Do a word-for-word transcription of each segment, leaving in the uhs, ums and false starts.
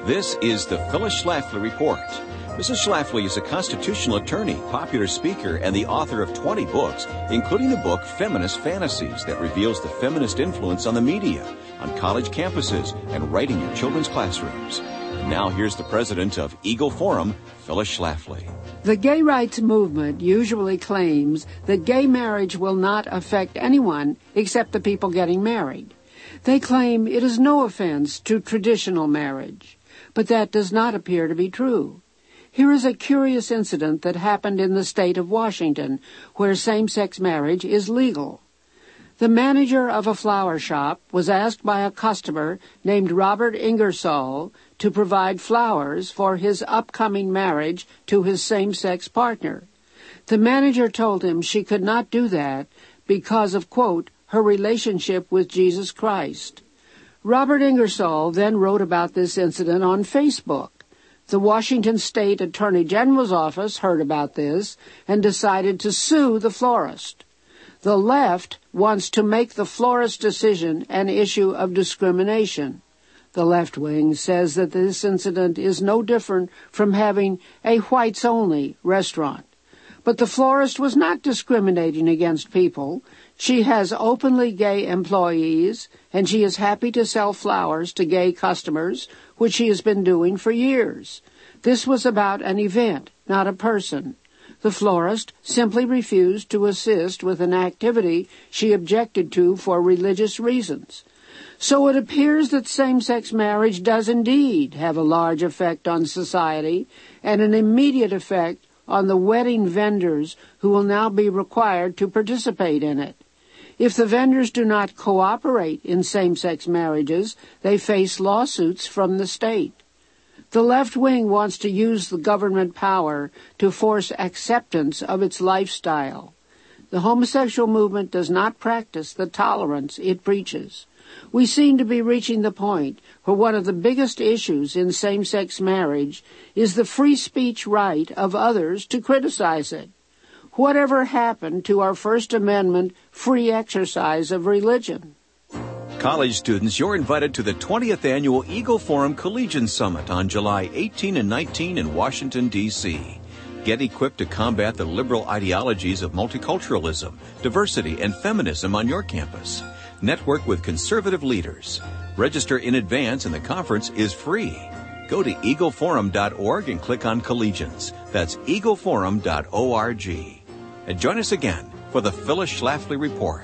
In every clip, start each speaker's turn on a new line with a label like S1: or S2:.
S1: This is the Phyllis Schlafly Report. Missus Schlafly is a constitutional attorney, popular speaker, and the author of twenty books, including the book Feminist Fantasies that reveals the feminist influence on the media, on college campuses, and right in your children's classrooms. And now here's the president of Eagle Forum, Phyllis Schlafly.
S2: The gay rights movement usually claims that gay marriage will not affect anyone except the people getting married. They claim it is no offense to traditional marriage, but that does not appear to be true. Here is a curious incident that happened in the state of Washington, where same-sex marriage is legal. The manager of a flower shop was asked by a customer named Robert Ingersoll to provide flowers for his upcoming marriage to his same-sex partner. The manager told him she could not do that because of, quote, her relationship with Jesus Christ. Robert Ingersoll then wrote about this incident on Facebook. The Washington State Attorney General's office heard about this and decided to sue the florist. The left wants to make the florist decision an issue of discrimination. The left wing says that this incident is no different from having a whites-only restaurant. But the florist was not discriminating against people. She has openly gay employees, and she is happy to sell flowers to gay customers, which she has been doing for years. This was about an event, not a person. The florist simply refused to assist with an activity she objected to for religious reasons. So it appears that same-sex marriage does indeed have a large effect on society and an immediate effect on the wedding vendors who will now be required to participate in it. If the vendors do not cooperate in same-sex marriages, they face lawsuits from the state. The left wing wants to use the government power to force acceptance of its lifestyle. The homosexual movement does not practice the tolerance it preaches. We seem to be reaching the point where one of the biggest issues in same-sex marriage is the free speech right of others to criticize it. Whatever happened to our First Amendment free exercise of religion?
S1: College students, you're invited to the twentieth Annual Eagle Forum Collegian Summit on July eighteenth and nineteenth in Washington, D C Get equipped to combat the liberal ideologies of multiculturalism, diversity, and feminism on your campus. Network with conservative leaders. Register in advance and the conference is free. Go to eagle forum dot org and click on Collegians. That's eagle forum dot org. And join us again for the Phyllis Schlafly Report.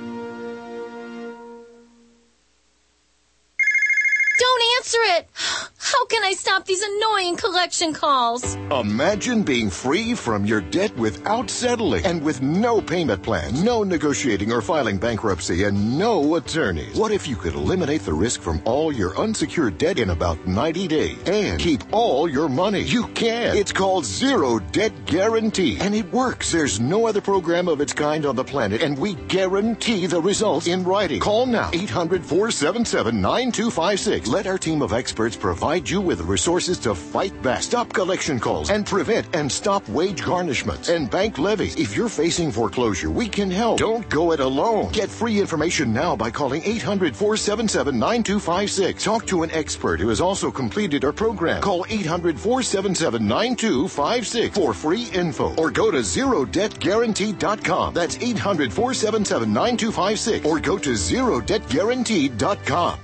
S3: Don't answer it! How can I stop these annoying collection calls?
S4: Imagine being free from your debt without settling and with no payment plans, no negotiating or filing bankruptcy, and no attorneys. What if you could eliminate the risk from all your unsecured debt in about ninety days and keep all your money? You can. It's called Zero Debt Guarantee, and it works. There's no other program of its kind on the planet, and we guarantee the results in writing. Call now, eight hundred, four seven seven, nine two five six. Let our team of experts provide you with the resources to fight back, stop collection calls, and prevent and stop wage garnishments and bank levies. If you're facing foreclosure, we can help. Don't go it alone. Get free information now by calling eight hundred, four seven seven, nine two five six. Talk to an expert who has also completed our program. Call eight hundred, four seven seven, nine two five six for free info, or go to zero debt guarantee dot com. That's eight hundred, four seven seven, nine two five six, or go to zero debt guarantee dot com.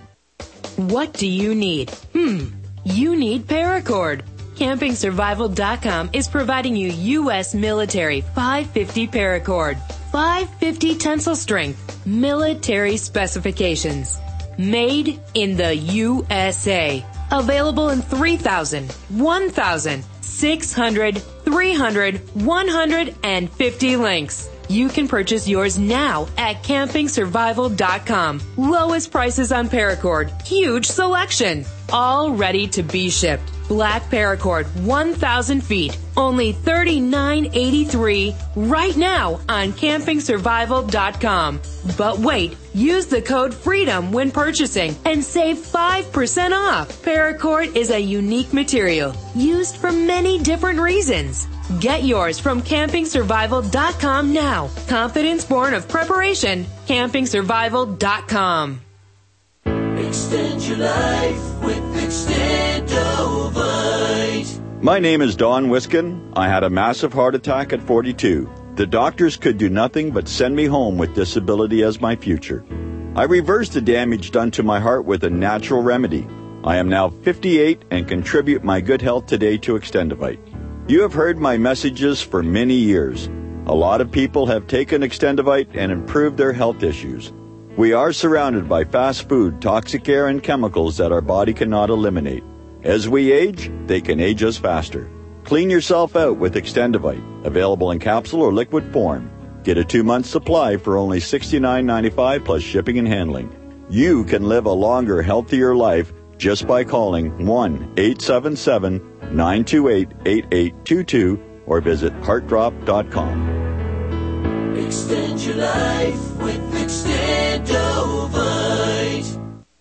S5: What do you need? Hmm. You need Paracord. Camping Survival dot com is providing you U S military five fifty Paracord. five fifty tensile strength. Military specifications. Made in the U S A. Available in three thousand, one thousand, six hundred, three hundred, one hundred, and fifty links. You can purchase yours now at Camping Survival dot com. Lowest prices on Paracord. Huge selection. All ready to be shipped. Black Paracord, one thousand feet. Only thirty-nine eighty-three right now on Camping Survival dot com. But wait, use the code FREEDOM when purchasing and save five percent off. Paracord is a unique material used for many different reasons. Get yours from Camping Survival dot com now. Confidence born of preparation. Camping Survival dot com.
S6: Extend your life with Extendo. My name is Don Wiskin. I had a massive heart attack at forty-two. The doctors could do nothing but send me home with disability as my future. I reversed the damage done to my heart with a natural remedy. I am now fifty-eight and contribute my good health today to Extendivite. You have heard my messages for many years. A lot of people have taken Extendivite and improved their health issues. We are surrounded by fast food, toxic air, and chemicals that our body cannot eliminate. As we age, they can age us faster. Clean yourself out with Extendivite, available in capsule or liquid form. Get a two-month supply for only sixty-nine ninety-five plus shipping and handling. You can live a longer, healthier life just by calling one eight seven seven, nine two eight, eight eight two two or visit heart drop dot com.
S7: Extend your life with Extendovite.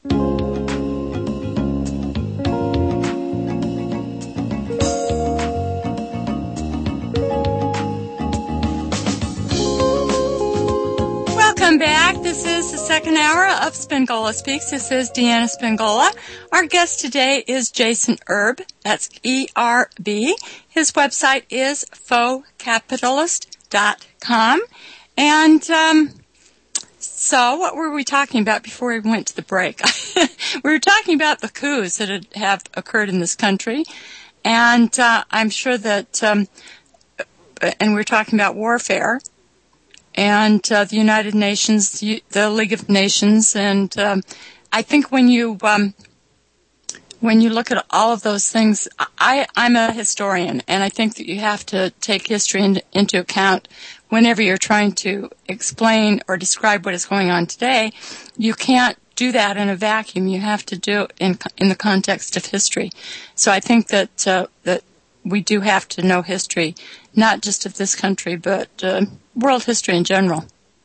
S8: Welcome back. This is the second hour of Spingola Speaks. This is Deanna Spingola. Our guest today is Jason Erb. That's E R B. His website is faux capitalist dot com. And um, so what were we talking about before we went to the break? We were talking about the coups that have occurred in this country. And uh, I'm sure that, um, and we were talking about warfare. And uh, the United Nations, the League of Nations, and um, I think when you um, when you look at all of those things, I, I'm a historian, and I think that you have to take history in, into account whenever you're trying to explain or describe what is going on today. You can't do that in a vacuum. You have to do it in in the context of history. So I think that uh, that we do have to know history, not just of this country, but uh, world history in general.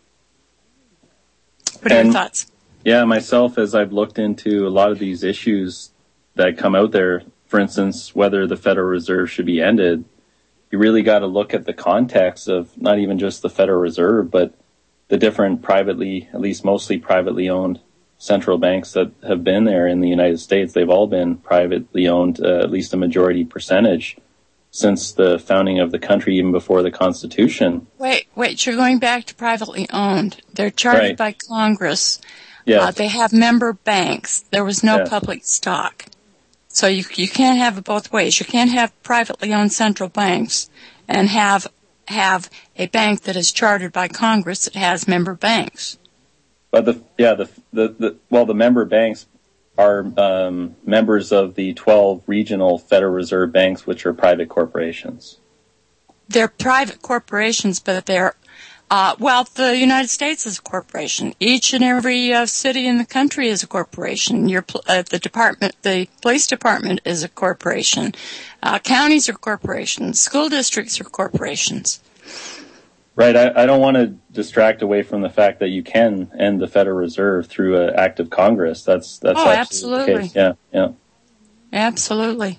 S8: What are
S9: and,
S8: your thoughts?
S9: Yeah, myself, as I've looked into a lot of these issues that come out there, for instance, whether the Federal Reserve should be ended, you really got to look at the context of not even just the Federal Reserve, but the different privately, at least mostly privately owned central banks that have been there in the United States. They've all been privately owned, uh, at least a majority percentage, since the founding of the country, even before the Constitution.
S8: Wait, wait, you're going back to privately owned. They're chartered
S9: Right.
S8: by Congress.
S9: Yes.
S8: Uh, they have member banks. There was no
S9: Yes.
S8: public stock. So you you can't have it both ways. You can't have privately owned central banks and have have a bank that is chartered by Congress that has member banks.
S9: But the yeah the the, the well the member banks are um, members of the twelve regional Federal Reserve banks, which are private corporations.
S8: They're private corporations, but they're, uh, well, the United States is a corporation. Each and every uh, city in the country is a corporation. Your, uh, the department, the police department is a corporation. Uh, counties are corporations. School districts are corporations.
S9: Right. I, I don't want to distract away from the fact that you can end the Federal Reserve through an act of Congress. That's that's
S8: Oh,
S9: absolutely,
S8: absolutely.
S9: the case. Yeah, yeah.
S8: Absolutely.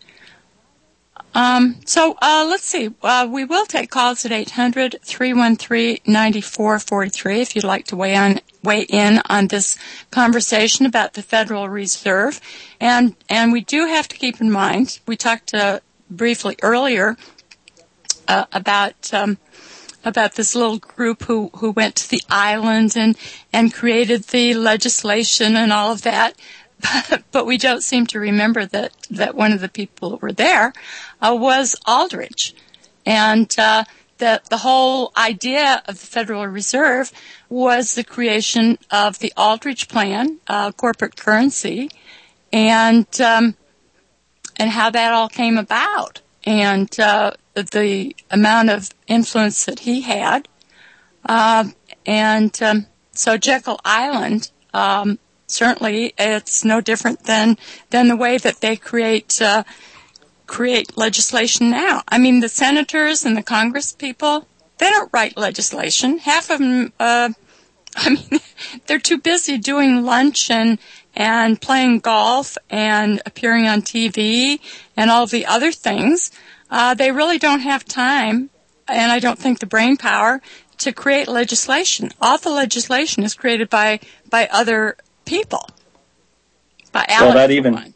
S8: Um, so uh, let's see. Uh, we will take calls at eight hundred, three one three, nine four four three if you'd like to weigh on weigh in on this conversation about the Federal Reserve. And and we do have to keep in mind, we talked uh, briefly earlier uh, about um, about this little group who, who went to the island and, and created the legislation and all of that. But we don't seem to remember that, that one of the people who were there uh, was Aldrich. And uh, that the whole idea of the Federal Reserve was the creation of the Aldrich Plan, uh, corporate currency, and um, and how that all came about, and uh, the amount of influence that he had. Uh, and um, so Jekyll Island, um, certainly it's no different than than the way that they create uh, create legislation now. I mean, the senators and the Congress people, they don't write legislation. Half of them, uh, I mean, they're too busy doing lunch and and playing golf and appearing on T V and all the other things. Uh, they really don't have time, and I don't think the brain power to create legislation. All the legislation is created by by other people. By Alex,
S9: well, that even
S8: one.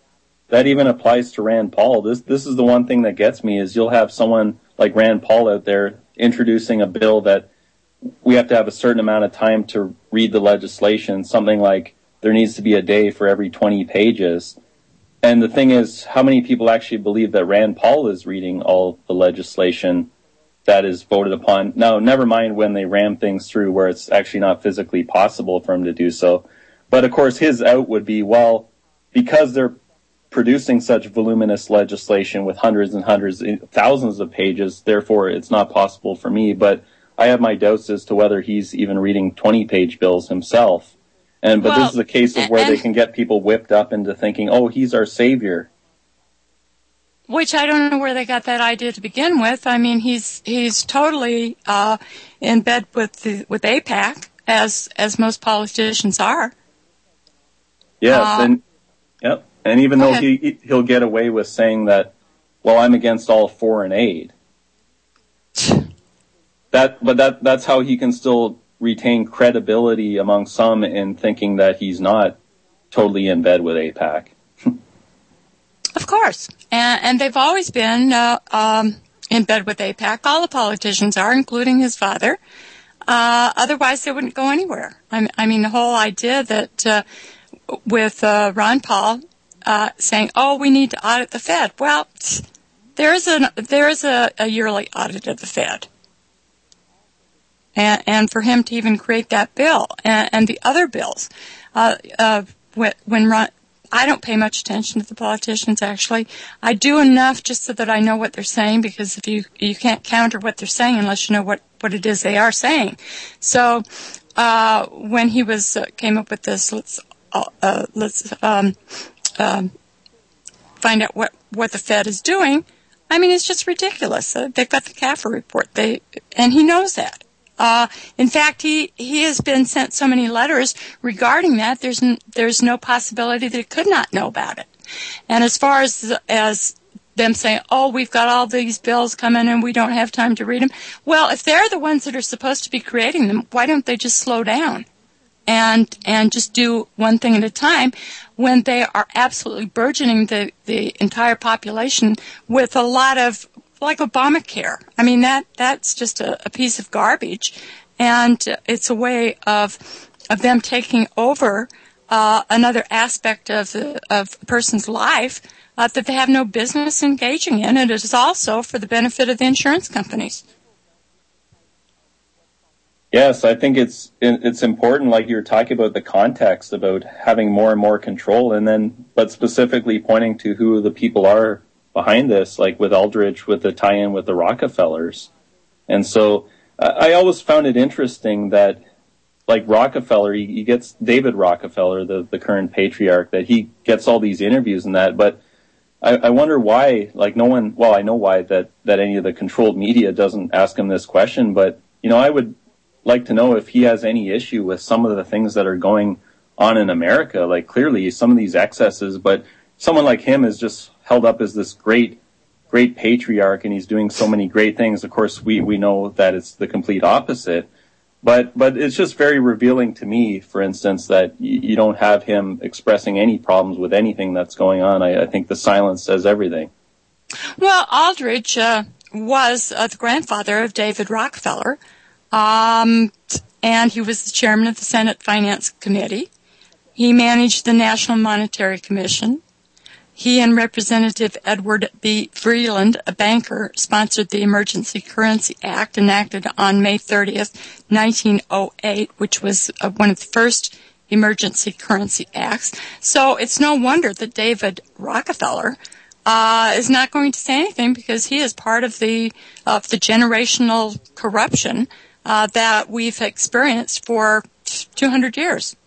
S9: that even applies to Rand Paul. This this is the one thing that gets me, is you'll have someone like Rand Paul out there introducing a bill that we have to have a certain amount of time to read the legislation, something like there needs to be a day for every twenty pages. And the thing is, how many people actually believe that Rand Paul is reading all the legislation that is voted upon? Now, never mind when they ram things through where it's actually not physically possible for him to do so. But of course, his out would be, well, because they're producing such voluminous legislation with hundreds and hundreds, thousands of pages, therefore it's not possible for me. But I have my doubts as to whether he's even reading twenty-page bills himself. And but
S8: well,
S9: this is a case of where
S8: and,
S9: they can get people whipped up into thinking, oh, he's our savior.
S8: Which I don't know where they got that idea to begin with. I mean, he's he's totally uh, in bed with the, with AIPAC, as as most politicians are.
S9: Yes,
S8: uh,
S9: and yep, and even though he he'll get away with saying that, well, I'm against all foreign aid. That, but that that's how he can still retain credibility among some in thinking that he's not totally in bed with AIPAC.
S8: Of course. And, and they've always been uh, um, in bed with AIPAC. All the politicians are, including his father. Uh, otherwise, they wouldn't go anywhere. I, I mean, the whole idea that uh, with uh, Ron Paul uh, saying, oh, we need to audit the Fed. Well, there is, an, there is a, a yearly audit of the Fed. And, and for him to even create that bill and, and the other bills, uh, uh, when, when Ron, I don't pay much attention to the politicians, actually. I do enough just so that I know what they're saying, because if you you can't counter what they're saying unless you know what, what it is they are saying. So uh, when he was uh, came up with this, let's uh, let's um, um, find out what, what the Fed is doing. I mean, it's just ridiculous. Uh, they've got the C A F R report, they and he knows that. Uh, in fact, he, he has been sent so many letters regarding that, there's n- there's no possibility that he could not know about it. And as far as as them saying, oh, we've got all these bills coming and we don't have time to read them, well, if they're the ones that are supposed to be creating them, why don't they just slow down and and just do one thing at a time when they are absolutely burgeoning the, the entire population with a lot of, like Obamacare. I mean, that that's just a, a piece of garbage, and it's a way of of them taking over uh, another aspect of the, of a person's life uh, that they have no business engaging in. And it is also for the benefit of the insurance companies.
S9: Yes, I think it's it's important, like you were talking about the context, about having more and more control, and then but specifically pointing to who the people are behind this, like with Aldrich, with the tie-in with the Rockefellers. And so uh, I always found it interesting that, like Rockefeller, he, he gets David Rockefeller, the, the current patriarch, that he gets all these interviews and that, but I, I wonder why, like no one, well, I know why that, that any of the controlled media doesn't ask him this question, but, you know, I would like to know if he has any issue with some of the things that are going on in America, like clearly some of these excesses, but someone like him is just held up as this great, great patriarch, and he's doing so many great things. Of course, we, we know that it's the complete opposite. But but it's just very revealing to me, for instance, that you, you don't have him expressing any problems with anything that's going on. I, I think the silence says everything.
S8: Well, Aldrich uh, was uh, the grandfather of David Rockefeller, um, and he was the chairman of the Senate Finance Committee. He managed the National Monetary Commission. He and Representative Edward B. Freeland, a banker, sponsored the Emergency Currency Act enacted on May thirtieth, nineteen oh eight, which was uh, one of the first emergency currency acts. So it's no wonder that David Rockefeller uh, is not going to say anything, because he is part of the of the generational corruption uh, that we've experienced for two hundred years.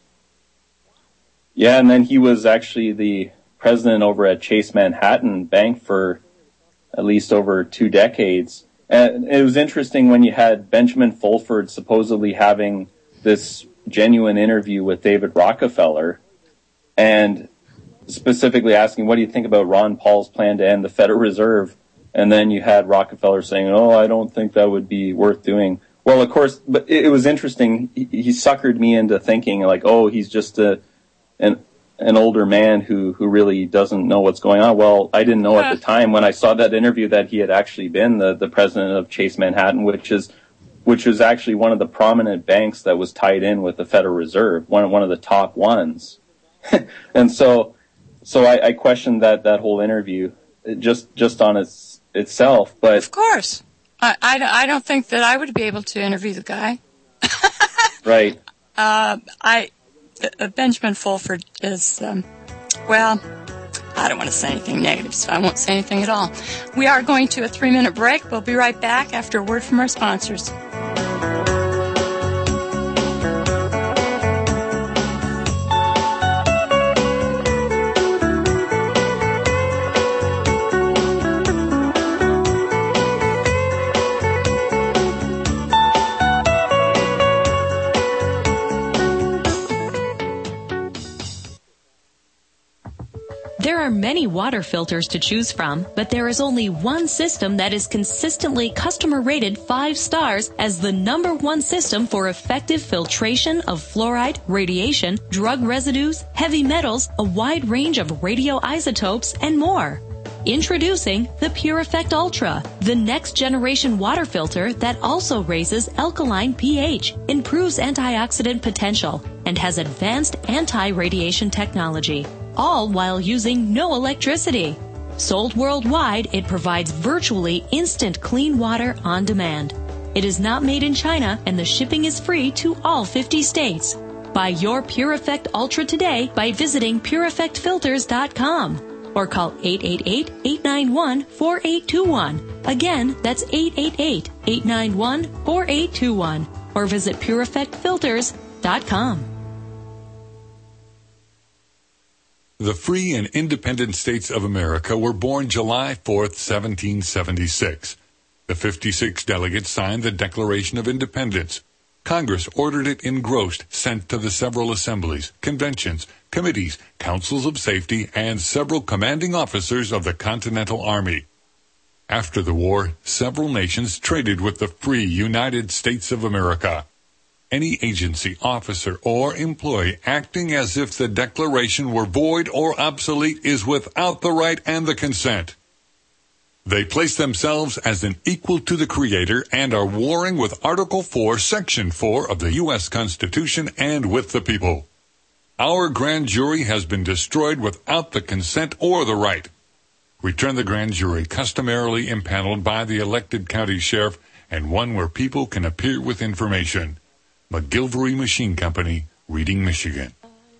S9: Yeah, and then he was actually the president over at Chase Manhattan Bank for at least over two decades. And it was interesting when you had Benjamin Fulford supposedly having this genuine interview with David Rockefeller and specifically asking, what do you think about Ron Paul's plan to end the Federal Reserve? And then you had Rockefeller saying, oh, I don't think that would be worth doing. Well, of course, but it was interesting. He, he suckered me into thinking like, oh, he's just a, an an older man who, who really doesn't know what's going on. Well, I didn't know at the time when I saw that interview that he had actually been the, the president of Chase Manhattan, which is which was actually one of the prominent banks that was tied in with the Federal Reserve, one one of the top ones. And so so I, I questioned that, that whole interview just just on its itself. But
S8: of course, I, I, I don't think that I would be able to interview the guy.
S9: Right.
S8: Uh, I uh, Benjamin Fulford is um, well. I don't want to say anything negative, so I won't say anything at all. We are going to a three-minute break. We'll be right back after a word from our sponsors.
S10: There are many water filters to choose from, but there is only one system that is consistently customer rated five stars as the number one system for effective filtration of fluoride, radiation, drug residues, heavy metals, a wide range of radioisotopes, and more. Introducing the Pure Effect Ultra, the next generation water filter that also raises alkaline pH, improves antioxidant potential, and has advanced anti-radiation technology, all while using no electricity. Sold worldwide, it provides virtually instant clean water on demand. It is not made in China, and the shipping is free to all fifty states. Buy your Pure Effect Ultra today by visiting pure effect filters dot com or call eight eight eight, eight nine one, four eight two one. Again, that's eight eight eight, eight nine one, four eight two one or visit pure effect filters dot com.
S11: The free and independent states of America were born July fourth, seventeen seventy-six. The fifty-six delegates signed the Declaration of Independence. Congress ordered it engrossed, sent to the several assemblies, conventions, committees, councils of safety, and several commanding officers of the Continental Army. After the war, several nations traded with the free United States of America. Any agency, officer, or employee acting as if the Declaration were void or obsolete is without the right and the consent. They place themselves as an equal to the Creator and are warring with Article four, Section four of the U S Constitution and with the people. Our grand jury has been destroyed without the consent or the right. Return the grand jury customarily impaneled by the elected county sheriff and one where people can appear with information. McGilvery Machine Company, Reading, Michigan.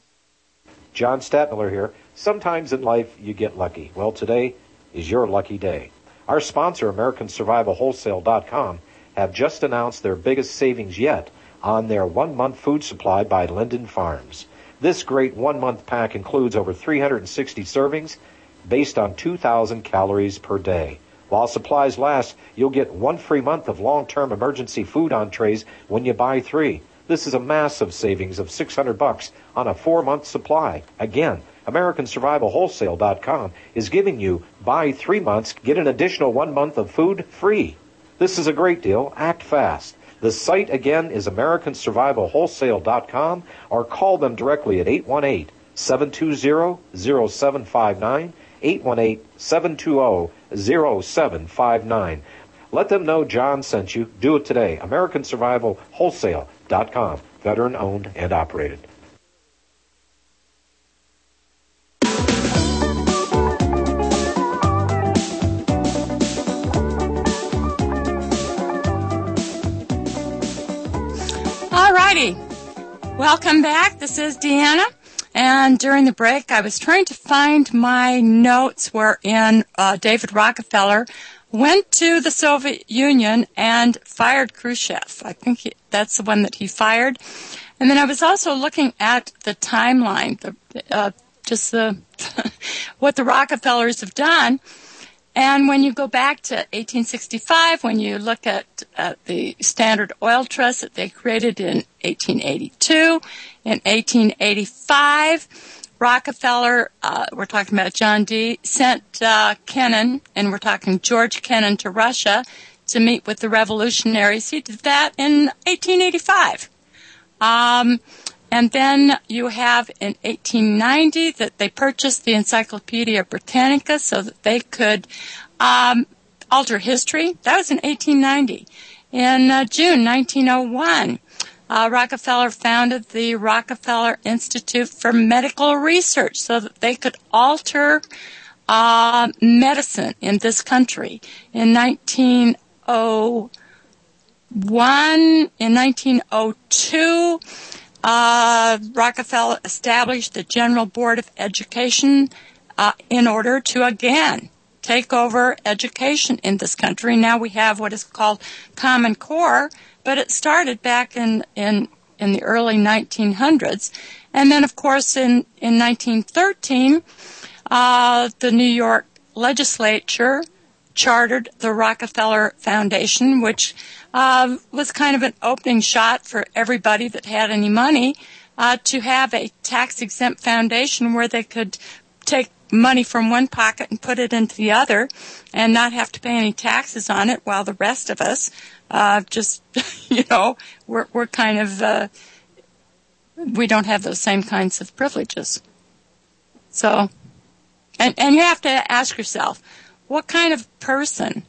S12: John Stadtmiller here. Sometimes in life you get lucky. Well, today is your lucky day. Our sponsor, American Survival Wholesale dot com, have just announced their biggest savings yet on their one-month food supply by Linden Farms. This great one-month pack includes over three hundred sixty servings based on two thousand calories per day. While supplies last, you'll get one free month of long-term emergency food entrees when you buy three. This is a massive savings of six hundred bucks on a four-month supply. Again, American Survival Wholesale dot com is giving you buy three months, get an additional one month of food free. This is a great deal. Act fast. The site again is American Survival Wholesale dot com or call them directly at eight one eight, seven two zero, zero seven five nine. eight one eight, seven two zero, zero seven five nine. Let them know John sent you. Do it today. American Survival Wholesale dot com. Veteran owned and operated.
S8: All righty. Welcome back. This is Deanna. And during the break, I was trying to find my notes wherein uh, David Rockefeller went to the Soviet Union and fired Khrushchev. I think he, that's the one that he fired. And then I was also looking at the timeline, the, uh, just the what the Rockefellers have done. And when you go back to eighteen sixty-five, when you look at uh, the Standard Oil Trust that they created in eighteen eighty-two, in eighteen eighty-five, Rockefeller, uh, we're talking about John D., sent uh, Kennan, and we're talking George Kennan, to Russia to meet with the revolutionaries. He did that in eighteen eighty-five. Um, and then you have in eighteen ninety that they purchased the Encyclopedia Britannica so that they could um, alter history. That was in eighteen ninety. In uh, June nineteen oh one, uh, Rockefeller founded the Rockefeller Institute for Medical Research so that they could alter uh, medicine in this country. In nineteen oh one, in nineteen oh two, uh, Rockefeller established the General Board of Education uh, in order to, again, take over education in this country. Now we have what is called Common Core, but it started back in, in, in the early nineteen hundreds. And then, of course, in, in nineteen thirteen, uh, the New York legislature chartered the Rockefeller Foundation, which uh, was kind of an opening shot for everybody that had any money uh, to have a tax-exempt foundation where they could take money from one pocket and put it into the other and not have to pay any taxes on it, while the rest of us uh, just, you know, we're, we're kind of, uh, we don't have those same kinds of privileges. So, and, and you have to ask yourself, what kind of person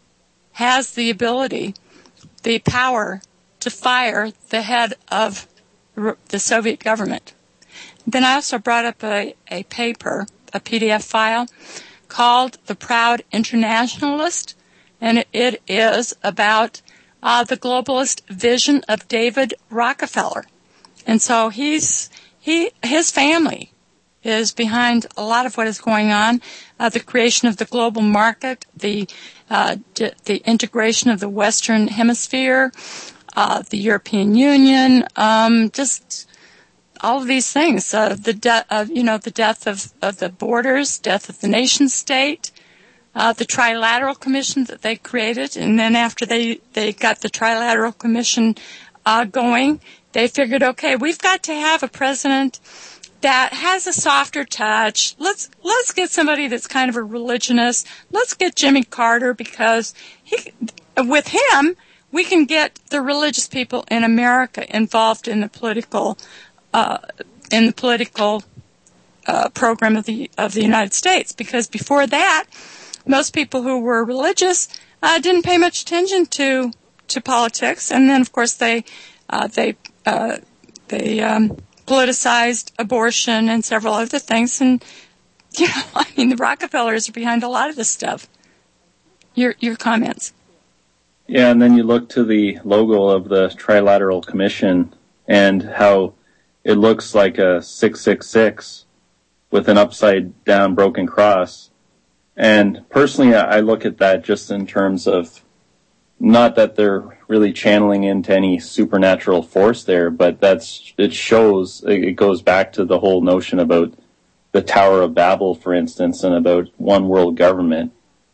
S8: has the ability, the power to fire the head of the Soviet government? Then I also brought up a, a paper, a P D F file, called The Proud Internationalist, and it, it is about uh, the globalist vision of David Rockefeller. And so he's he his family is behind a lot of what is going on, uh, the creation of the global market, the uh, d- the integration of the Western Hemisphere, uh, the European Union, um, just all of these things. Uh, the de- uh, you know, the death of, of the borders, death of the nation state, uh, the Trilateral Commission that they created, and then after they, they got the Trilateral Commission uh, going, they figured, okay, we've got to have a president that has a softer touch. Let's let's get somebody that's kind of a religionist. Let's get Jimmy Carter, because he, with him, we can get the religious people in America involved in the political uh, in the political uh, program of the of the United States. Because before that, most people who were religious uh, didn't pay much attention to to politics, and then of course they uh, they uh, they. Um, politicized abortion and several other things. And, you know, I mean, the Rockefellers are behind a lot of this stuff. Your your comments.
S9: Yeah, and then you look to the logo of the Trilateral Commission and how it looks like a six six six with an upside-down broken cross. And personally, I look at that just in terms of not that they're really channeling into any supernatural force there, but that's it shows, it goes back to the whole notion about the Tower of Babel, for instance, and about one world government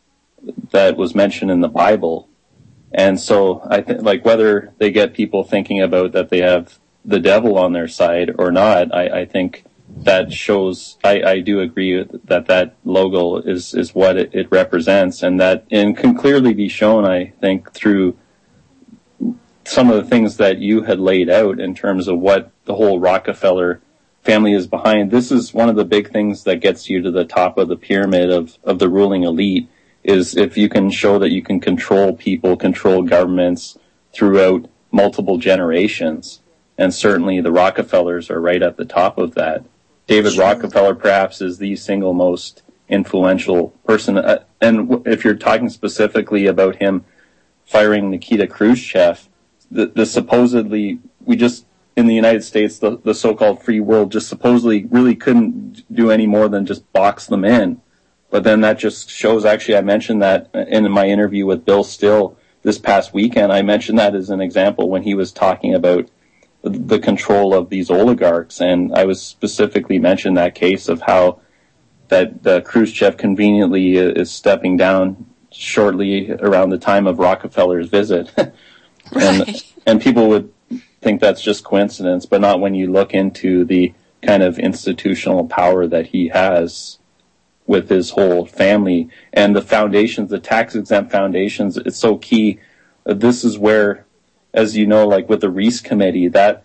S9: that was mentioned in the Bible. And so I think, like, whether they get people thinking about that they have the devil on their side or not, I, I think that shows, I, I do agree that that logo is, is what it, it represents, and that and can clearly be shown, I think, through some of the things that you had laid out in terms of what the whole Rockefeller family is behind. This is one of the big things that gets you to the top of the pyramid of, of the ruling elite, is if you can show that you can control people, control governments throughout multiple generations. And certainly the Rockefellers are right at the top of that. David sure. Rockefeller perhaps is the single most influential person. Uh, and w- if you're talking specifically about him firing Nikita Khrushchev, the, the supposedly, we just, in the United States, the, the so-called free world just supposedly really couldn't do any more than just box them in. But then that just shows, actually, I mentioned that in my interview with Bill Still this past weekend. I mentioned that as an example when he was talking about the control of these oligarchs, and I was specifically mentioned that case of how that uh, Khrushchev conveniently is stepping down shortly around the time of Rockefeller's visit. and
S8: right.
S9: and people would think that's just coincidence, but not when you look into the kind of institutional power that he has with his whole family. And the foundations, the tax-exempt foundations, it's so key. Uh, this is where, as you know, like with the Reese Committee, that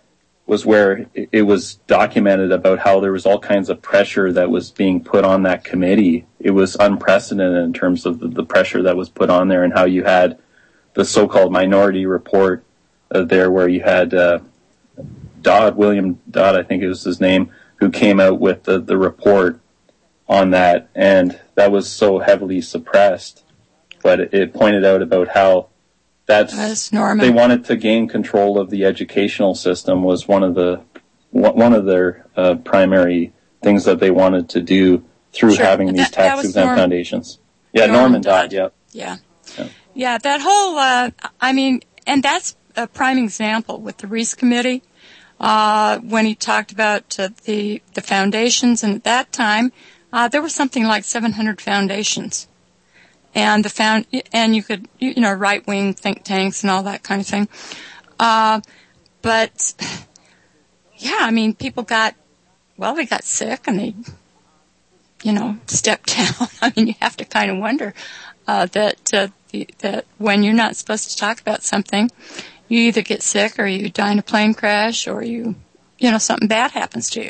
S9: was where it, it was documented about how there was all kinds of pressure that was being put on that committee. It was unprecedented in terms of the, the pressure that was put on there, and how you had the so-called minority report uh, there, where you had uh, Dodd, William Dodd, I think it was his name, who came out with the, the report on that, and that was so heavily suppressed. But it, it pointed out about how that's,
S8: that's Norman.
S9: They wanted to gain control of the educational system was one of the one of their uh, primary things that they wanted to do through
S8: sure.
S9: having these
S8: that, that
S9: tax-exempt
S8: Norm-
S9: foundations. Yeah,
S8: Norman,
S9: Norman
S8: Dodd.
S9: Dodd, yeah.
S8: Yeah.
S9: Yeah.
S8: Yeah, that whole, uh, I mean, and that's a prime example with the Reese Committee, uh, when he talked about uh, the, the foundations, and at that time, uh, there were something like seven hundred foundations. And the found, and you could, you know, right-wing think tanks and all that kind of thing. Uh, but, yeah, I mean, people got, well, they got sick and they, you know, stepped down. I mean, you have to kind of wonder, uh, that, uh, the, that when you're not supposed to talk about something, you either get sick or you die in a plane crash or you, you know, something bad happens to you.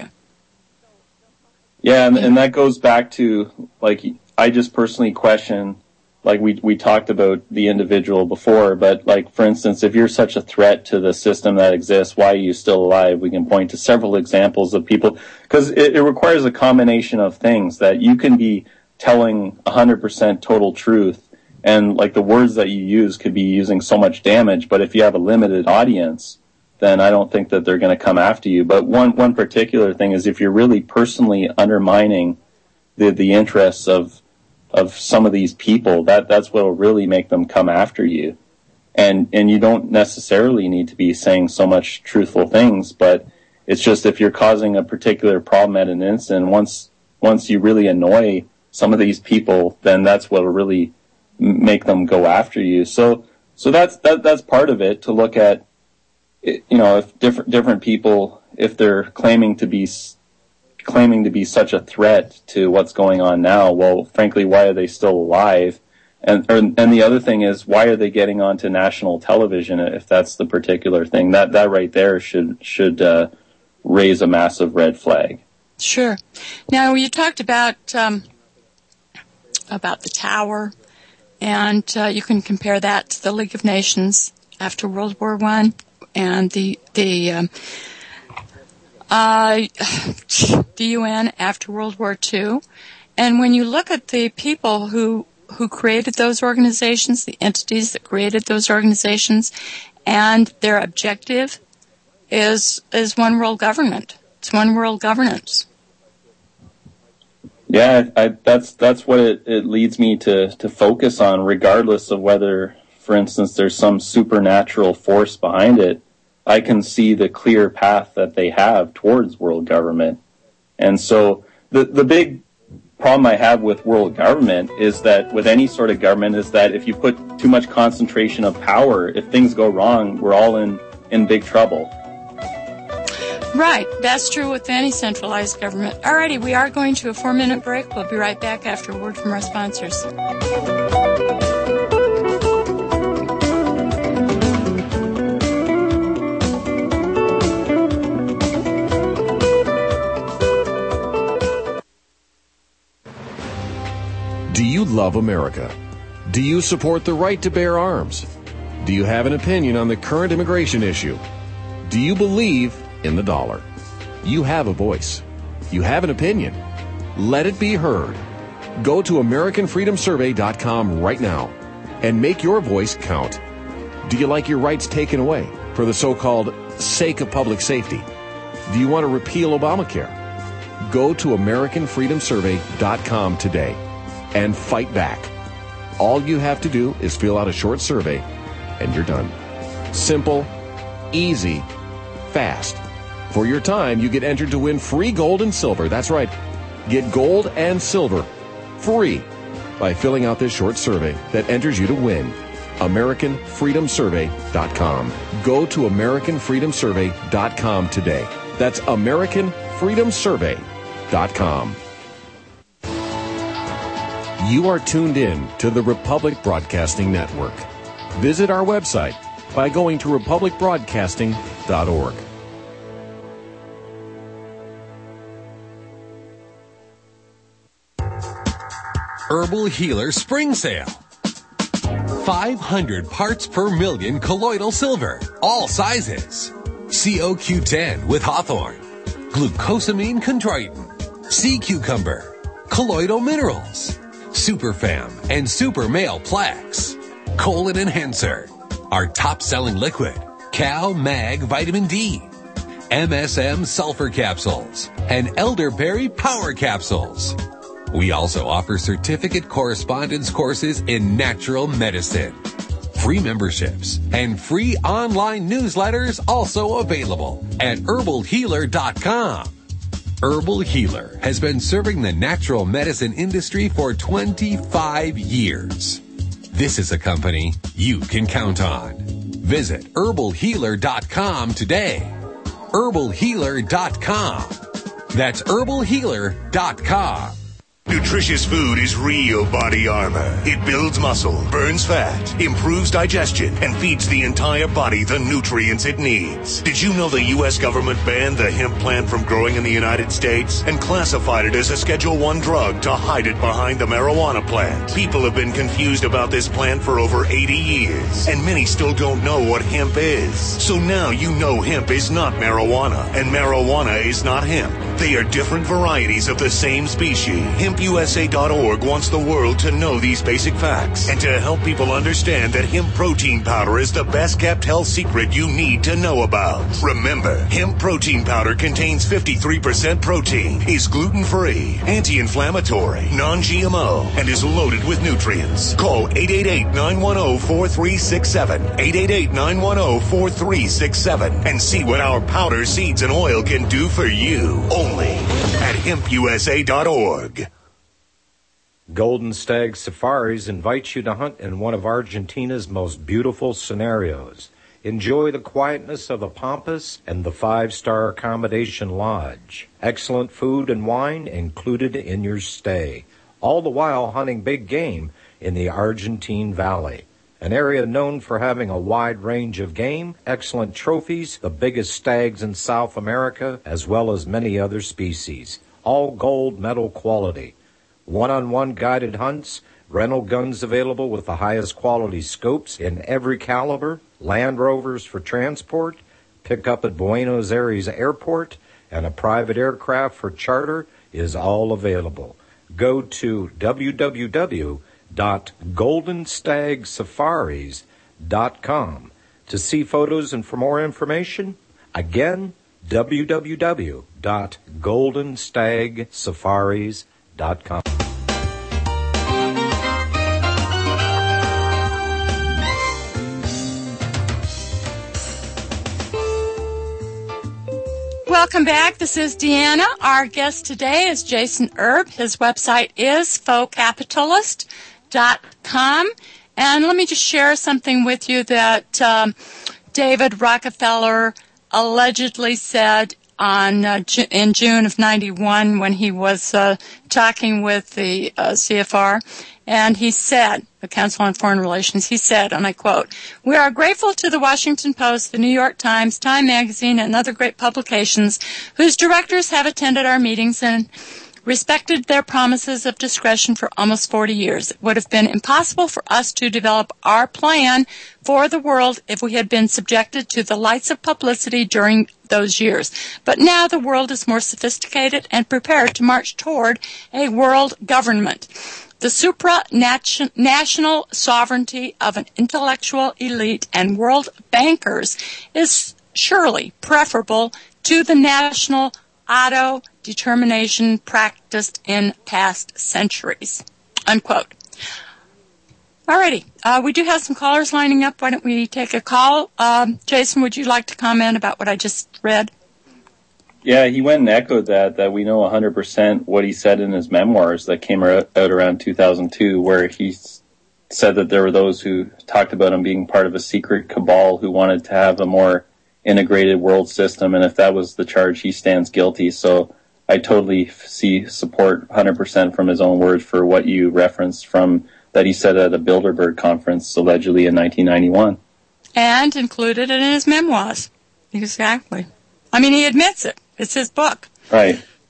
S9: Yeah, and, and that goes back to, like, I just personally question, like we we talked about the individual before, but like, for instance, if you're such a threat to the system that exists, why are you still alive? We can point to several examples of people, because it, it requires a combination of things that you can be telling one hundred percent total truth, and like the words that you use could be using so much damage, but if you have a limited audience, then I don't think that they're going to come after you. But one one particular thing is if you're really personally undermining the the interests of of some of these people, that that's what will really make them come after you. And and you don't necessarily need to be saying so much truthful things, but it's just if you're causing a particular problem at an instant, once once you really annoy some of these people, then that's what will really make them go after you. So so that's that that's part of it, to look at, you know, if different different people, if they're claiming to be claiming to be such a threat to what's going on now, well, frankly, why are they still alive? And or, and the other thing is, why are they getting onto national television if that's the particular thing? That that right there should should uh, raise a massive red flag.
S8: Sure. Now, you talked about um, about the tower, and uh, you can compare that to the League of Nations after World War One and the the um, uh, the U N after World War Two. And when you look at the people who who created those organizations, the entities that created those organizations, and their objective is is one world government. It's one world governance.
S9: Yeah, I, that's that's what it, it leads me to, to focus on, regardless of whether, for instance, there's some supernatural force behind it. I can see the clear path that they have towards world government. And so the the big problem I have with world government is that with any sort of government is that if you put too much concentration of power, if things go wrong, we're all in, in big trouble.
S8: Right. That's true with any centralized government. Alrighty, we are going to a four-minute break. We'll be right back after a word from our sponsors.
S13: Do you love America? Do you support the right to bear arms? Do you have an opinion on the current immigration issue? Do you believe in the dollar? You have a voice. You have an opinion. Let it be heard. Go to American Freedom Survey dot com right now and make your voice count. Do you like your rights taken away for the so-called sake of public safety? Do you want to repeal Obamacare? Go to American Freedom Survey dot com today and fight back. All you have to do is fill out a short survey and you're done. Simple, easy, fast. For your time, you get entered to win free gold and silver. That's right. Get gold and silver free by filling out this short survey that enters you to win. American Freedom Survey dot com. Go to American Freedom Survey dot com today. That's American Freedom Survey dot com. You are tuned in to the Republic Broadcasting Network. Visit our website by going to republic broadcasting dot org.
S14: Herbal Healer Spring Sale. five hundred parts per million colloidal silver, all sizes. C O Q ten with Hawthorne, glucosamine chondroitin, sea cucumber, colloidal minerals, Superfam and Super Male Plex, Colon Enhancer, our top-selling liquid, Cal Mag Vitamin D, M S M Sulfur Capsules, and Elderberry Power Capsules. We also offer certificate correspondence courses in natural medicine. Free memberships and free online newsletters also available at herbal healer dot com. Herbal Healer has been serving the natural medicine industry for twenty-five years. This is a company you can count on. Visit herbal healer dot com today. herbal healer dot com. That's herbal healer dot com.
S15: Nutritious food is real body armor. It builds muscle, burns fat, improves digestion, and feeds the entire body the nutrients it needs. Did you know the U S government banned the hemp plant from growing in the United States and classified it as a Schedule one drug to hide it behind the marijuana plant? People have been confused about this plant for over eighty years, and many still don't know what hemp is. So now you know hemp is not marijuana, and marijuana is not hemp. They are different varieties of the same species. hemp u s a dot org wants the world to know these basic facts and to help people understand that hemp protein powder is the best kept health secret you need to know about. Remember, hemp protein powder contains fifty-three percent protein, is gluten-free, anti-inflammatory, non-G M O, and is loaded with nutrients. Call eight eight eight, nine one zero, four three six seven, eight eight eight, nine one zero, four three six seven, and see what our powder, seeds, and oil can do for you. Only at hemp u s a dot org.
S12: Golden Stag Safaris invites you to hunt in one of Argentina's most beautiful scenarios. Enjoy the quietness of the Pampas and the five-star accommodation lodge. Excellent food and wine included in your stay, all the while hunting big game in the Argentine Valley, an area known for having a wide range of game, excellent trophies, the biggest stags in South America, as well as many other species, all gold medal quality. One-on-one guided hunts, rental guns available with the highest quality scopes in every caliber, Land Rovers for transport, pick up at Buenos Aires Airport, and a private aircraft for charter is all available. Go to w w w dot golden stag safaris dot com to see photos and for more information. Again, w w w dot golden stag safaris dot com.
S8: Welcome back. This is Deanna. Our guest today is Jason Erb. His website is faux capitalist dot com. And let me just share something with you that um, David Rockefeller allegedly said on uh, Ju- in June of ninety-one when he was uh, talking with the uh, C F R. And he said, the Council on Foreign Relations, he said, and I quote, "We are grateful to the Washington Post, the New York Times, Time Magazine, and other great publications whose directors have attended our meetings and respected their promises of discretion for almost forty years. It would have been impossible for us to develop our plan for the world if we had been subjected to the lights of publicity during those years. But now the world is more sophisticated and prepared to march toward a world government. The supranational sovereignty of an intellectual elite and world bankers is surely preferable to the national auto-determination practiced in past centuries." Unquote. Alrighty, uh, we do have some callers lining up. Why don't we take a call? Um, Jason, would you like to comment about what I just read?
S9: Yeah, he went and echoed that, that we know one hundred percent what he said in his memoirs that came out around two thousand two, where he said that there were those who talked about him being part of a secret cabal who wanted to have a more integrated world system, and if that was the charge, he stands guilty. So I totally see support one hundred percent from his own words for what you referenced from that he said at a Bilderberg conference allegedly in nineteen ninety-one.
S8: And included it in his memoirs. Exactly. I mean, he admits it. It's his book.
S9: Right.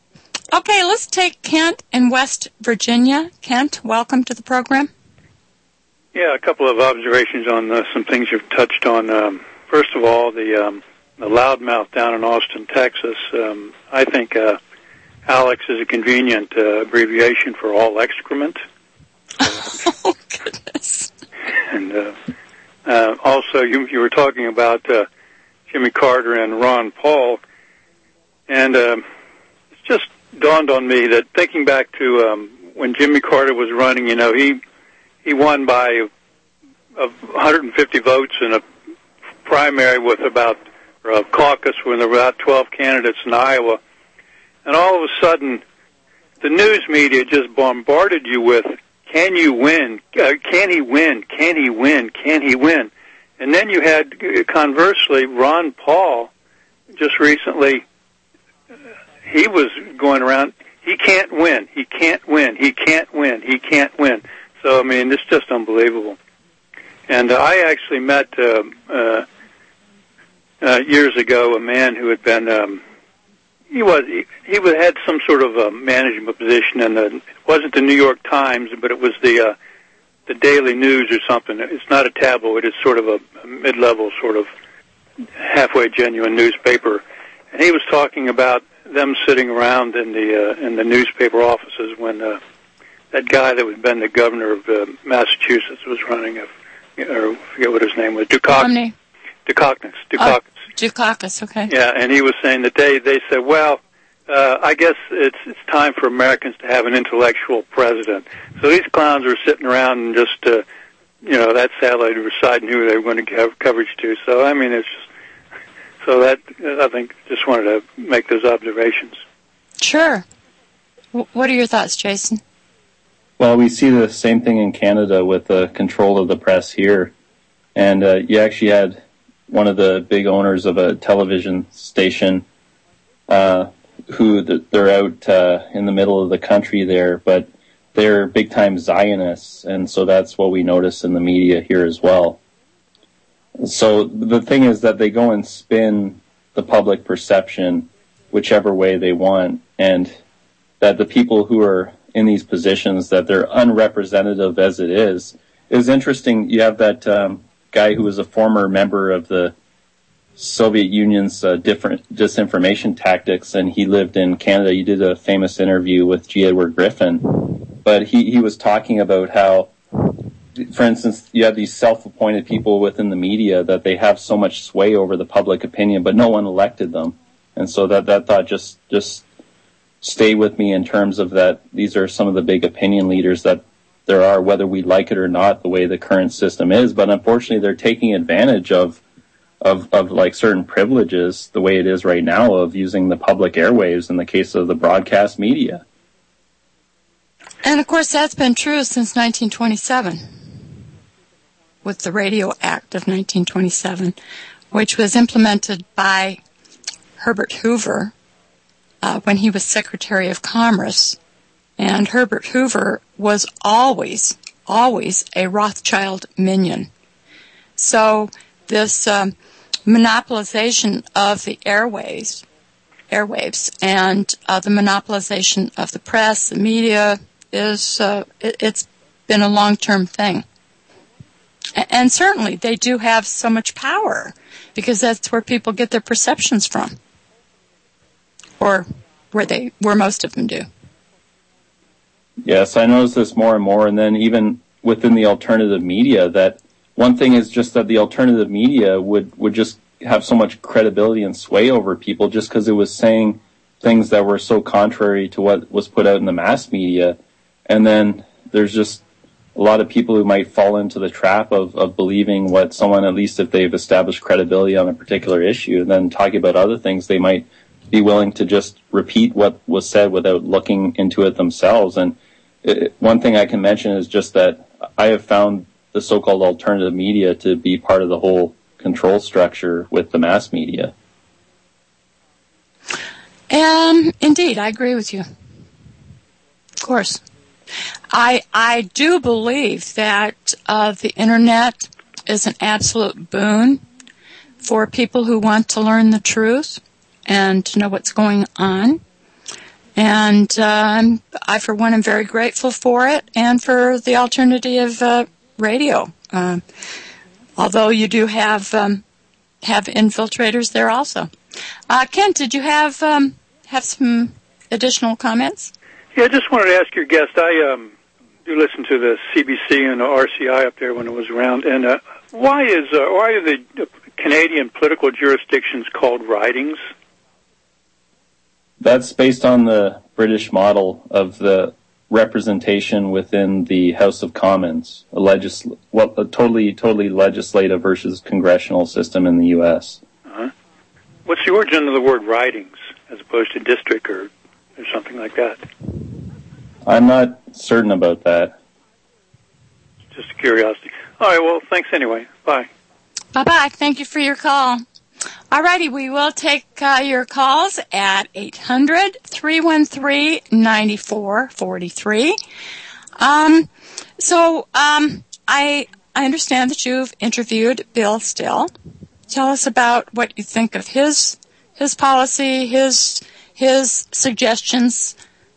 S8: Okay, let's take Kent in West Virginia. Kent, welcome to the program.
S16: Yeah, a couple of observations on uh, some things you've touched on. Um, first of all, the, um, the loudmouth down in Austin, Texas. Um, I think uh, Alex is a convenient uh, abbreviation for all excrement.
S8: Oh, goodness.
S16: And uh, uh, also, you, you were talking about uh, Jimmy Carter and Ron Paul, and uh, it's just dawned on me that thinking back to um, when Jimmy Carter was running, you know, he he won by uh, one hundred fifty votes in a primary with about, or a caucus when there were about twelve candidates in Iowa, and all of a sudden, the news media just bombarded you with, can you win? Uh, can he win? Can he win? Can he win? And then you had, conversely, Ron Paul just recently, he was going around, he can't win, he can't win, he can't win, he can't win. So, I mean, it's just unbelievable. And uh, I actually met uh, uh, uh, years ago a man who had been, um, he was, he, he was, had some sort of a management position in the, it wasn't the New York Times, but it was the, uh, the Daily News or something. It's not a tabloid, it's sort of a, a mid-level sort of halfway genuine newspaper. And he was talking about them sitting around in the, uh, in the newspaper offices when, uh, that guy that had been the governor of uh, Massachusetts was running, a, or I forget what his name was, Dukakis. Dukakis. Dukakis.
S8: Oh, Dukakis, okay.
S16: Yeah, and he was saying that they, they said, well, uh, I guess it's it's time for Americans to have an intellectual president. So these clowns were sitting around and just, uh, you know, that satellite deciding who they were going to give coverage to. So, I mean, it's just, so that, I think, just wanted to make those observations.
S8: Sure. W- what are your thoughts, Jason?
S9: Well, we see the same thing in Canada with the control of the press here. And uh, you actually had one of the big owners of a television station uh, who they're out uh, in the middle of the country there, but they're big-time Zionists, and so that's what we notice in the media here as well. So the thing is that they go and spin the public perception whichever way they want, and that the people who are in these positions, that they're unrepresentative as it is. It was interesting, you have that um, guy who was a former member of the Soviet Union's uh, different disinformation tactics, and he lived in Canada. He did a famous interview with G. Edward Griffin, but he, he was talking about how, for instance, you have these self-appointed people within the media that they have so much sway over the public opinion, but no one elected them. And so that, that thought just, just stay with me in terms of that these are some of the big opinion leaders that there are, whether we like it or not, the way the current system is. But unfortunately, they're taking advantage of of, of like certain privileges, the way it is right now, of using the public airwaves in the case of the broadcast media.
S8: And of course, that's been true since nineteen twenty-seven, with the Radio Act of nineteen twenty-seven, which was implemented by Herbert Hoover uh, when he was Secretary of Commerce. And Herbert Hoover was always, always a Rothschild minion. So this um, monopolization of the airwaves, airwaves, and uh, the monopolization of the press, the media, is uh, it, it's been a long-term thing. A- and certainly they do have so much power because that's where people get their perceptions from, or where they, where most of them do.
S9: Yes, I notice this more and more, and then even within the alternative media, that one thing is just that the alternative media would, would just have so much credibility and sway over people just because it was saying things that were so contrary to what was put out in the mass media. And then there's just a lot of people who might fall into the trap of, of believing what someone, at least if they've established credibility on a particular issue, and then talking about other things, they might be willing to just repeat what was said without looking into it themselves. And it, one thing I can mention is just that I have found the so-called alternative media to be part of the whole control structure with the mass media.
S8: Um, indeed, I agree with you. Of course. I I do believe that uh, the Internet is an absolute boon for people who want to learn the truth and to know what's going on. And um, I, for one, am very grateful for it and for the alternative uh, radio. Uh, although you do have um, have infiltrators there also. Uh, Kent, did you have um, have some additional comments?
S16: Yeah, I just wanted to ask your guest. I um, do listen to the C B C and the R C I up there when it was around. And uh, why is uh, why are the Canadian political jurisdictions called ridings?
S9: That's based on the British model of the representation within the House of Commons, a legis- well, a totally, totally legislative versus congressional system in the U S.
S16: Uh-huh. What's the origin of the word ridings as opposed to district or, or something like that?
S9: I'm not certain about that.
S16: Just a curiosity. All right, well, thanks anyway. Bye.
S8: Bye-bye. Thank you for your call. All righty, we will take uh, your calls at eight hundred, three one three, nine four four three. Um, so um, I I understand that you've interviewed Bill Still. Tell us about what you think of his his policy, his his suggestions.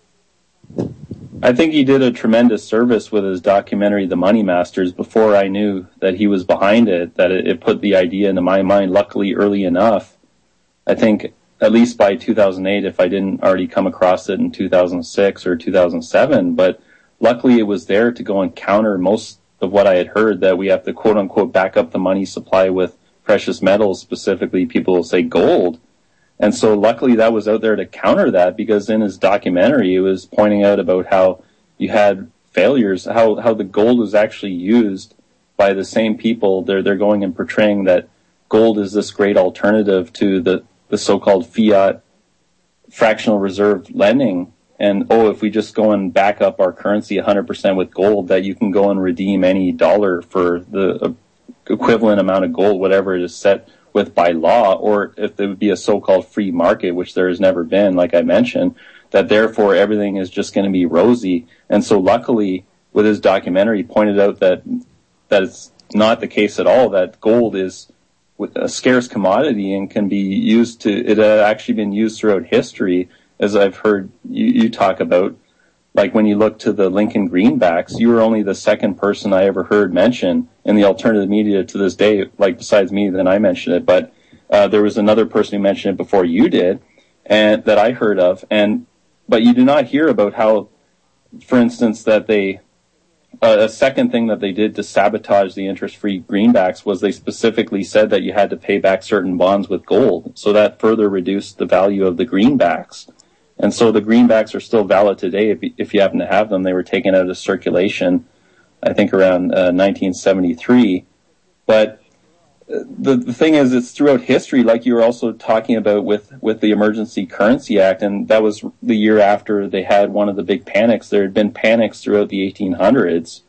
S9: I think he did a tremendous service with his documentary, The Money Masters, before I knew that he was behind it, that it, it put the idea into my mind, luckily early enough. I think at least by two thousand eight, if I didn't already come across it in two thousand six or two thousand seven, but luckily it was there to go and counter most of what I had heard, that we have to quote-unquote back up the money supply with precious metals, specifically people will say gold. And so luckily that was out there to counter that, because in his documentary it was pointing out about how you had failures, how, how the gold was actually used by the same people. They're, they're going and portraying that gold is this great alternative to the, the so-called fiat fractional reserve lending. And, oh, if we just go and back up our currency one hundred percent with gold, that you can go and redeem any dollar for the equivalent amount of gold, whatever it is set with by law, or if there would be a so-called free market, which there has never been, like I mentioned, that therefore everything is just going to be rosy. And so luckily, with his documentary, he pointed out that that it's not the case at all, that gold is a scarce commodity and can be used to, it had actually been used throughout history, as I've heard you, you talk about. Like when you look to the Lincoln Greenbacks, you were only the second person I ever heard mention in the alternative media to this day, like besides me, then I mentioned it. But uh, there was another person who mentioned it before you did, and that I heard of. And but you do not hear about how, for instance, that they uh, a second thing that they did to sabotage the interest-free greenbacks was they specifically said that you had to pay back certain bonds with gold, so that further reduced the value of the greenbacks. And so the greenbacks are still valid today if, if you happen to have them. They were taken out of circulation, I think, around uh, nineteen seventy-three. But the, the thing is, it's throughout history, like you were also talking about with, with the Emergency Currency Act, and that was the year after they had one of the big panics. There had been panics throughout the eighteen hundreds,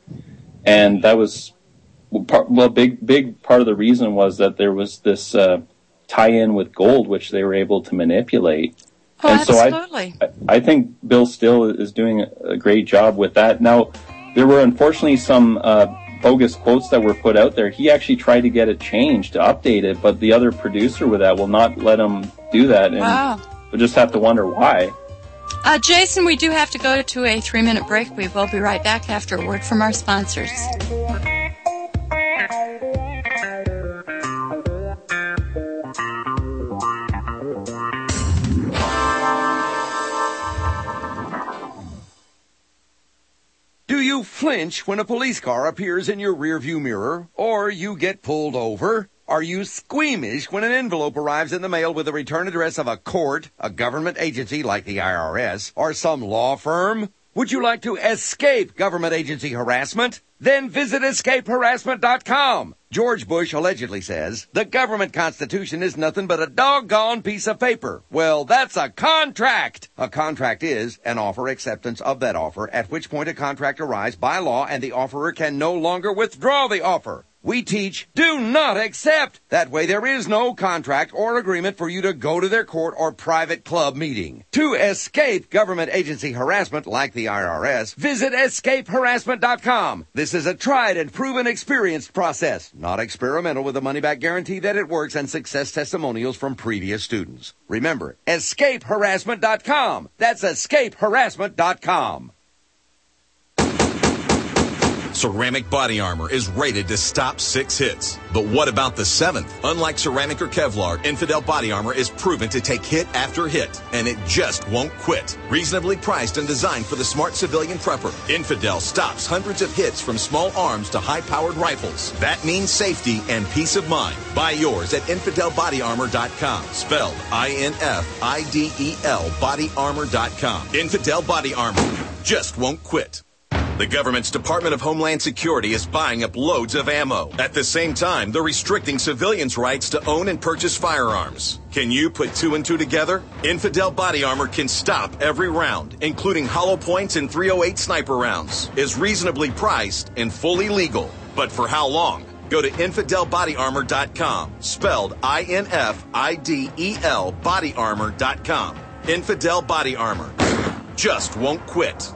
S9: and that was, well, big, big part of the reason was that there was this uh, tie-in with gold, which they were able to manipulate.
S8: Oh,
S9: and
S8: absolutely.
S9: so I, I think Bill Still is doing a great job with that. Now, there were unfortunately some uh, bogus quotes that were put out there. He actually tried to get it changed, to update it, but the other producer with that will not let him do that. And
S8: wow.
S9: We'll just have to wonder why.
S8: Uh, Jason, we do have to go to a three-minute break. We will be right back after a word from our sponsors.
S17: Do you flinch when a police car appears in your rearview mirror, or you get pulled over? Are you squeamish when an envelope arrives in the mail with the return address of a court, a government agency like the I R S, or some law firm? Would you like to escape government agency harassment? Then visit escape harassment dot com. George Bush allegedly says, the government constitution is nothing but a doggone piece of paper. Well, that's a contract. A contract is an offer acceptance of that offer, at which point a contract arrives by law and the offerer can no longer withdraw the offer. We teach do not accept. That way there is no contract or agreement for you to go to their court or private club meeting. To escape government agency harassment like the I R S, visit escape harassment dot com. This is a tried and proven experienced process, not experimental, with a money-back guarantee that it works and success testimonials from previous students. Remember, escape harassment dot com. That's escape harassment dot com.
S18: Ceramic Body Armor is rated to stop six hits. But what about the seventh? Unlike ceramic or Kevlar, Infidel Body Armor is proven to take hit after hit, and it just won't quit. Reasonably priced and designed for the smart civilian prepper, Infidel stops hundreds of hits from small arms to high-powered rifles. That means safety and peace of mind. Buy yours at infidel body armor dot com. Spelled I N F I D E L body armor dot com. Infidel Body Armor just won't quit. The government's Department of Homeland Security is buying up loads of ammo. At the same time, they're restricting civilians' rights to own and purchase firearms. Can you put two and two together? Infidel Body Armor can stop every round, including hollow points and three oh eight sniper rounds, is reasonably priced and fully legal. But for how long? Go to infidel body armor dot com, spelled I N F I D E L body armor dot com. Infidel Body Armor just won't quit.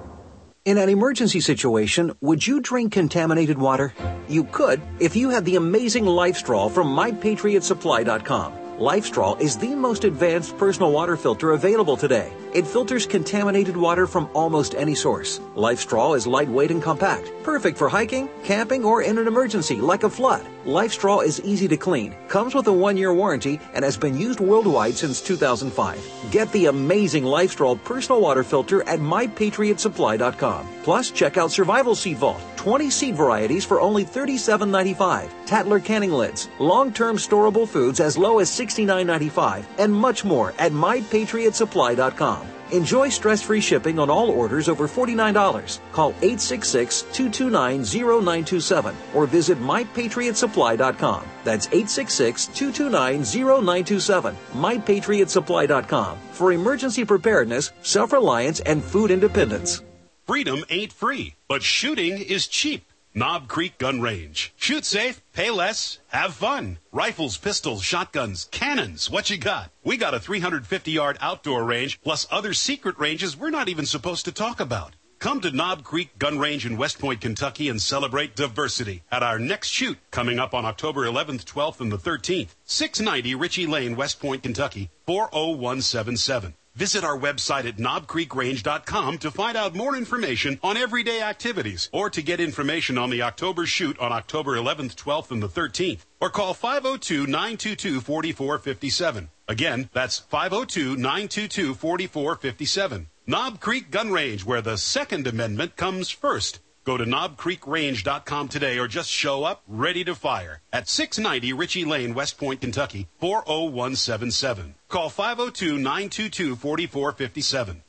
S19: In an emergency situation, would you drink contaminated water? You could if you had the amazing LifeStraw from my patriot supply dot com. LifeStraw is the most advanced personal water filter available today. It filters contaminated water from almost any source. LifeStraw is lightweight and compact, perfect for hiking, camping, or in an emergency like a flood. LifeStraw is easy to clean, comes with a one-year warranty, and has been used worldwide since two thousand five. Get the amazing LifeStraw personal water filter at my patriot supply dot com. Plus, check out Survival Seed Vault, twenty seed varieties for only thirty-seven ninety-five, Tatler canning lids, long-term storable foods as low as sixty-nine ninety-five, and much more at my patriot supply dot com. Enjoy stress-free shipping on all orders over forty-nine dollars. Call eight six six, two two nine, zero nine two seven or visit my patriot supply dot com. That's eight six six, two two nine, zero nine two seven, my patriot supply dot com for emergency preparedness, self-reliance, and food independence.
S20: Freedom ain't free, but shooting is cheap. Knob Creek Gun Range. Shoot safe, pay less, have fun. Rifles, pistols, shotguns, cannons, what you got? We got a three hundred fifty yard outdoor range, plus other secret ranges we're not even supposed to talk about. Come to Knob Creek Gun Range in West Point, Kentucky and celebrate diversity at our next shoot coming up on October eleventh, twelfth, and the thirteenth. six ninety Ritchie Lane, West Point, Kentucky, four oh one seven seven. Visit our website at knob creek range dot com to find out more information on everyday activities or to get information on the October shoot on October eleventh, twelfth, and the thirteenth. Or call five oh two, nine two two, four four five seven. Again, that's five oh two, nine two two, four four five seven. Knob Creek Gun Range, where the Second Amendment comes first. Go to knob creek range dot com today or just show up ready to fire at six ninety Ritchie Lane, West Point, Kentucky, four oh one seven seven. Call five oh two, nine two two, four four five seven.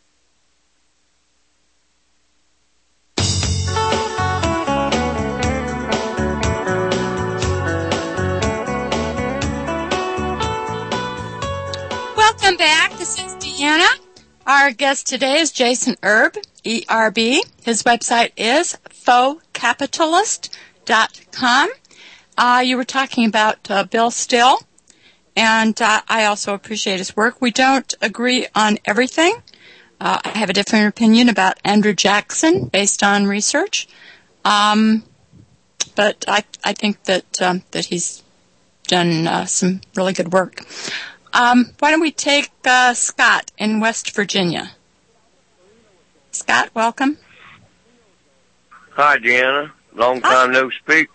S8: Welcome back. This is Deanna. Our guest today is Jason Erb, E R B. His website is faux capitalist dot com. Uh, you were talking about uh, Bill Still, and uh, I also appreciate his work. We don't agree on everything. Uh, I have a different opinion about Andrew Jackson based on research, um, but I, I think that um, that he's done uh, some really good work. Um, why don't we take uh, Scott in West Virginia? Scott, welcome.
S21: Hi, Deanna. Long time Hi. no speak.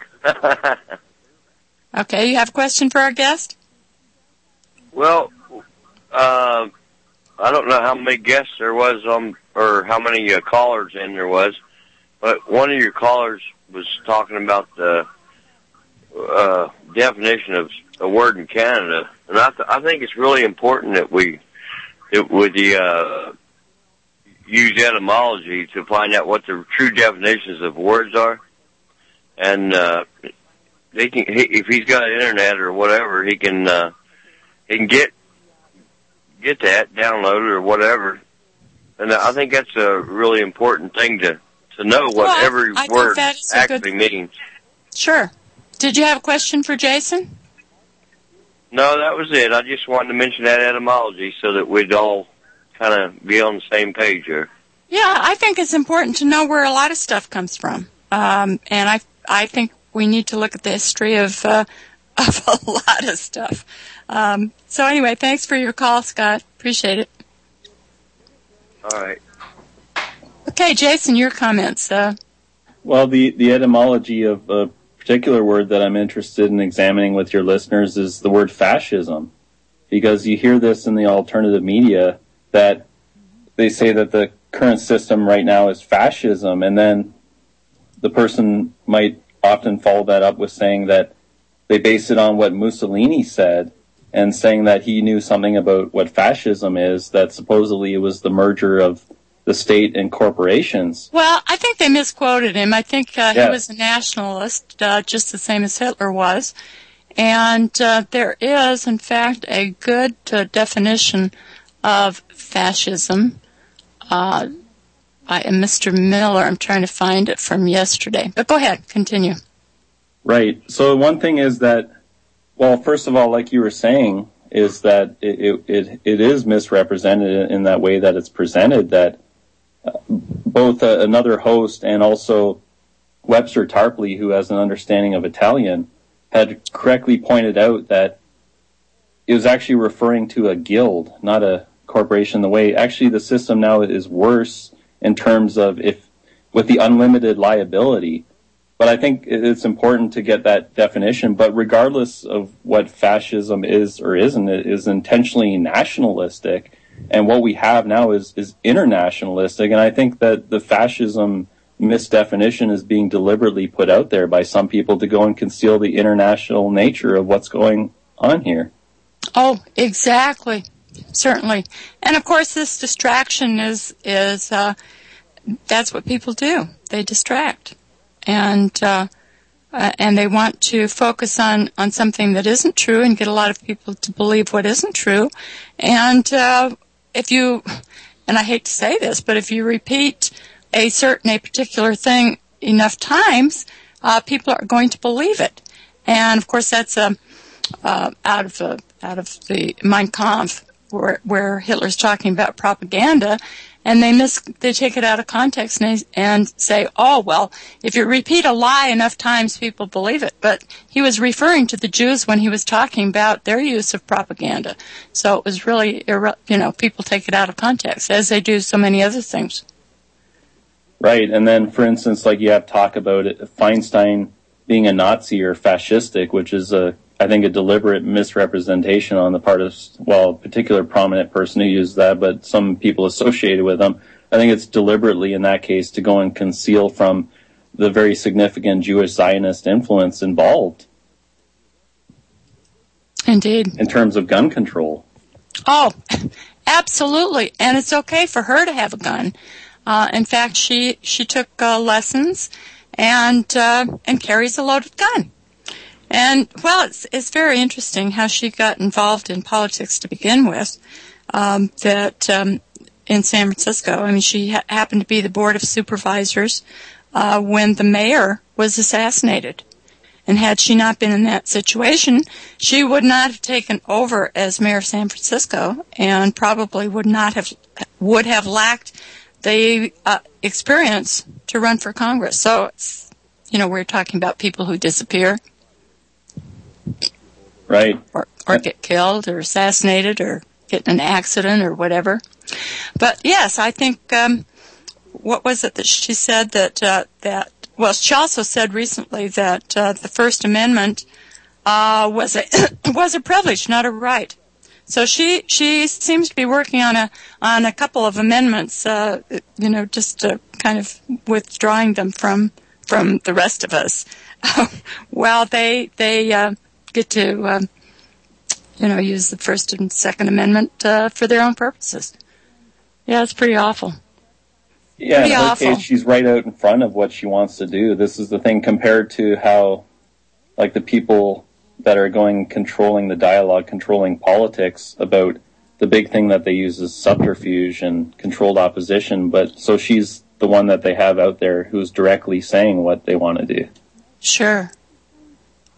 S8: Okay, you have a question for our guest?
S21: Well, uh, I don't know how many guests there was on, or how many uh, callers in there was, but one of your callers was talking about the uh, definition of a word in Canada. And I, th- I think it's really important that we, that with the, uh, use etymology to find out what the true definitions of words are. And, uh, they can, he, if he's got internet or whatever, he can, uh, he can get, get that, download it or whatever. And I think that's a really important thing to, to know what well, every
S8: I
S21: word actually
S8: good...
S21: means.
S8: Sure. did you have a question for Jason?
S21: No, that was it. I just wanted to mention that etymology so that we'd all kind of be on the same page here.
S8: Yeah, I think it's important to know where a lot of stuff comes from. Um, and I I think we need to look at the history of, uh, of a lot of stuff. Um, so anyway, thanks for your call, Scott. Appreciate it.
S21: All right.
S8: Okay, Jason, your comments. Uh,
S9: Well, the, the etymology of a particular word that I'm interested in examining with your listeners is the word fascism, because you hear this in the alternative media that they say that the current system right now is fascism, and then the person might often follow that up with saying that they base it on what Mussolini said, and saying that he knew something about what fascism is, that supposedly it was the merger of the state and corporations.
S8: well, I think they misquoted him. I think uh,
S9: Yeah.
S8: he was a nationalist, uh, just the same as Hitler was. And uh, there is, in fact, a good uh, definition of fascism uh, by Mister Miller. I'm trying to find it from yesterday. But go ahead, continue.
S9: Right. So one thing is that, well, first of all, like you were saying, is that it it, it is misrepresented in that way that it's presented, that uh, both uh, another host and also Webster Tarpley, who has an understanding of Italian, had correctly pointed out that it was actually referring to a guild, not a corporation. The way actually the system now is worse in terms of if with the unlimited liability. But I think it's important to get that definition. But regardless of what fascism is or isn't, it is intentionally nationalistic. And what we have now is, is internationalistic. And I think that the fascism misdefinition is being deliberately put out there by some people to go and conceal the international nature of what's going on here.
S8: Oh, exactly. Certainly. And of course this distraction is, is, uh, that's what people do. They distract. And, uh, uh, and they want to focus on, on something that isn't true and get a lot of people to believe what isn't true. And, uh, if you, and I hate to say this, but if you repeat a certain, a particular thing enough times, uh, people are going to believe it. And of course that's, um, uh, out of the, out of the Mein Kampf, where, where Hitler's talking about propaganda, and they miss, they take it out of context and, and say, oh, well, if you repeat a lie enough times, people believe it. But he was referring to the Jews when he was talking about their use of propaganda. So it was really, you know, people take it out of context, as they do so many other things.
S9: Right. And then, for instance, like you have talk about it, Feinstein being a Nazi or fascistic, which is a, I think, a deliberate misrepresentation on the part of, well, a particular prominent person who used that, but some people associated with them. I think it's deliberately in that case to go and conceal from the very significant Jewish Zionist influence involved.
S8: Indeed.
S9: In terms of gun control.
S8: Oh, absolutely. And it's okay for her to have a gun. Uh, in fact, she, she took uh, lessons and, uh, and carries a loaded gun. And, well, it's, it's very interesting how she got involved in politics to begin with, um, that, um, in San Francisco. I mean, she ha- happened to be the board of supervisors, uh, when the mayor was assassinated. And had she not been in that situation, she would not have taken over as mayor of San Francisco and probably would not have, would have lacked the, uh, experience to run for Congress. So, it's, you know, we're talking about people who disappear.
S9: Right.
S8: Or, or get killed or assassinated or get in an accident or whatever. But yes, I think, um, what was it that she said that, uh, that, well, she also said recently that, uh, the First Amendment, uh, was a, was a privilege, not a right. So she, she seems to be working on a, on a couple of amendments, uh, you know, just, uh, kind of withdrawing them from, from the rest of us. Well, they, they, uh, get to, um, you know, use the First and Second Amendment uh, for their own purposes. Yeah, it's pretty awful.
S9: Yeah,
S8: pretty
S9: in her
S8: awful.
S9: case, she's right out in front of what she wants to do. This is the thing compared to how, like, the people that are going controlling the dialogue, controlling politics about the big thing that they use is subterfuge and controlled opposition. But so she's the one that they have out there who's directly saying what they want to do.
S8: Sure.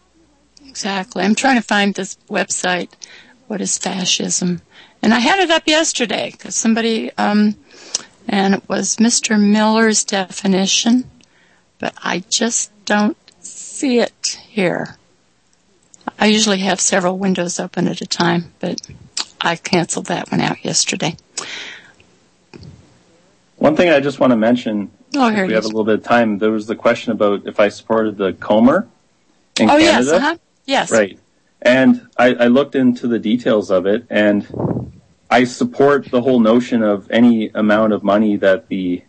S8: Exactly. I'm trying to find this website. What is fascism? And I had it up yesterday because somebody, um, and it was Mister Miller's definition, but I just don't see it here. I usually have several windows open at a time, but I canceled that one out yesterday.
S9: One thing I just want to mention,
S8: oh,
S9: if
S8: here
S9: we
S8: it
S9: have
S8: is.
S9: a little bit of time, there was the question about if I supported the Comer in
S8: oh,
S9: Canada.
S8: yes, uh-huh. Yes.
S9: Right. And I, I looked into the details of it, and I support the whole notion of any amount of money that the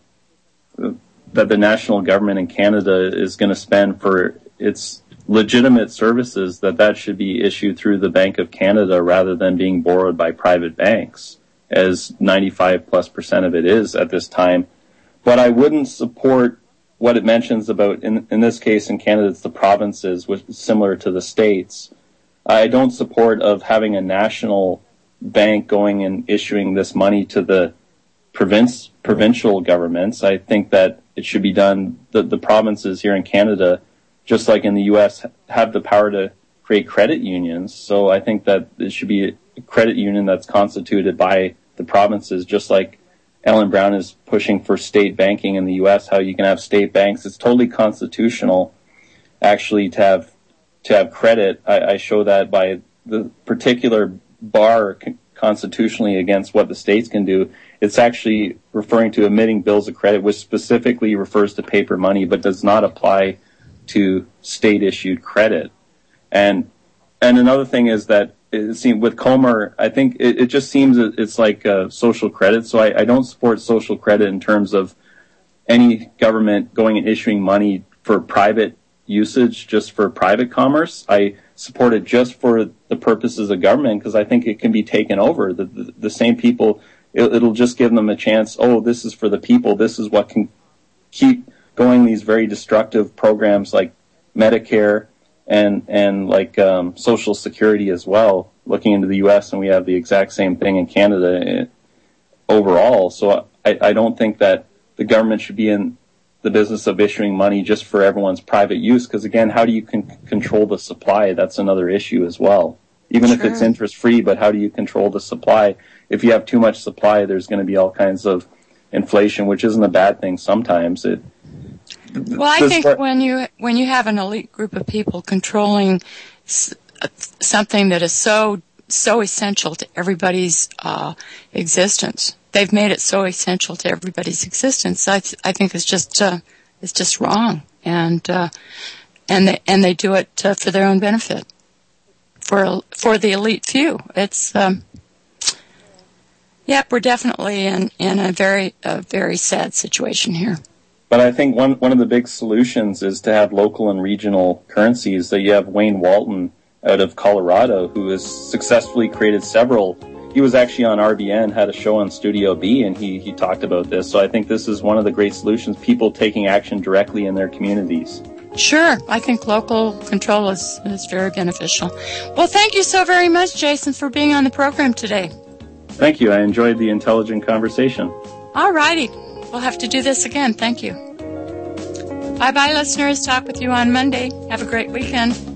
S9: that the national government in Canada is going to spend for its legitimate services, that that should be issued through the Bank of Canada rather than being borrowed by private banks, as ninety-five plus percent of it is at this time. But I wouldn't support what it mentions about, in, in this case in Canada, it's the provinces, which is similar to the states. I don't support of having a national bank going and issuing this money to the province, provincial governments. I think that it should be done, the, the provinces here in Canada, just like in the U S, have the power to create credit unions. So I think that it should be a credit union that's constituted by the provinces, just like Ellen Brown is pushing for state banking in the U S, how you can have state banks. It's totally constitutional, actually, to have to have credit. I, I show that by the particular bar c- constitutionally against what the states can do. It's actually referring to emitting bills of credit, which specifically refers to paper money, but does not apply to state-issued credit. And and another thing is that it seems with Comer, I think it, it just seems it's like uh, social credit. So I, I don't support social credit in terms of any government going and issuing money for private usage, just for private commerce. I support it just for the purposes of government because I think it can be taken over. The, the, the same people, it, it'll just give them a chance. Oh, this is for the people. This is what can keep going these very destructive programs like Medicare and and like um, Social Security as well. Looking into the U S, and we have the exact same thing in Canada overall. So I, I don't think that the government should be in the business of issuing money just for everyone's private use, because again, how do you con- control the supply? That's another issue as well. Even sure. if it's interest-free, but how do you control the supply? If you have too much supply, there's going to be all kinds of inflation, which isn't a bad thing sometimes. It
S8: Well, I think when you when you have an elite group of people controlling s- something that is so so essential to everybody's uh, existence, they've made it so essential to everybody's existence. I th- I think it's just uh, it's just wrong, and uh, and they and they do it uh, for their own benefit, for for the elite few. It's um, yep, we're definitely in in a very a very sad situation here.
S9: But I think one, one of the big solutions is to have local and regional currencies. That you have Wayne Walton out of Colorado, who has successfully created several. He was actually on R B N, had a show on Studio B, and he, he talked about this. So I think this is one of the great solutions, people taking action directly in their communities.
S8: Sure. I think local control is, is very beneficial. Well, thank you so very much, Jason, for being on the program today.
S9: Thank you. I enjoyed the intelligent conversation.
S8: All righty. We'll have to do this again. Thank you. Bye-bye, listeners. Talk with you on Monday. Have a great weekend.